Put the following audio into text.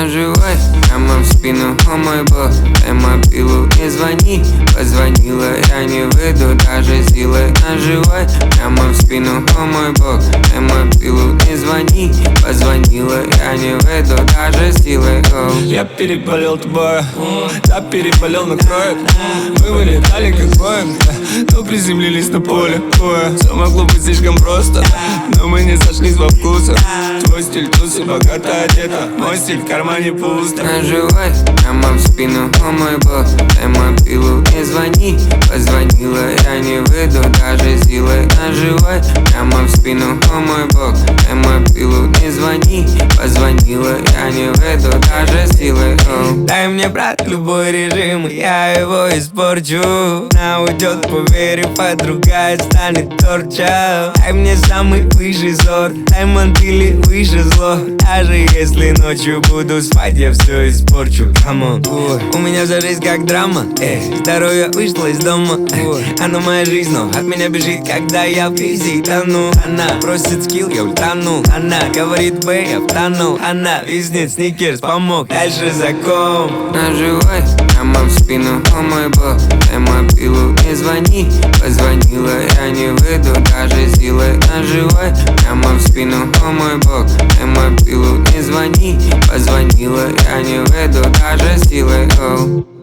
Наживай прямо в спину, о мой бог, дай мобилу, не звони. Позвонила, я не выйду даже силой. Наживай прямо в спину, о мой бог, дай мобилу, не звони. Позвонила, я не выйду даже силой. Я переболел тобой, да переболел на кроек. Мы вылетали как боем, но приземлились на поле боя. Все могло быть слишком просто, но мы не сошлись во вкусах. Твой стиль тусы, богато одета, мой стиль в кармане пусто. Наживай прямо в спину, о мой бог, дай мобилу, не звони. Позвонила, я не выйду даже силой. Наживай прямо в спину, о мой бог, дай мобилу, не звони. Позвонила, я не выйду даже силой. Дай мне, брат, любой режим, и я его испорчу. Она уйдет, поверив, а другая станет торча. Дай мне самый высший сорт, дай мантили выше зло. Даже если ночью буду спать, я все испорчу. Come on. У меня вся жизнь как драма, здоровье вышло из дома. Она моя жизнь, но от меня бежит, когда я в пизи тону. Она просит скилл, я ультану. Она говорит бэй, я втонул. Она виснет, сникерс помог, дальше закон. Наживай прямо в спину, о мой бог, дай мобилу, не звони. Позвонила, я не выйду даже силой. Наживай прямо в спину, о мой бог, дай мобилу, не звони. Позвонила, я не выйду даже силой.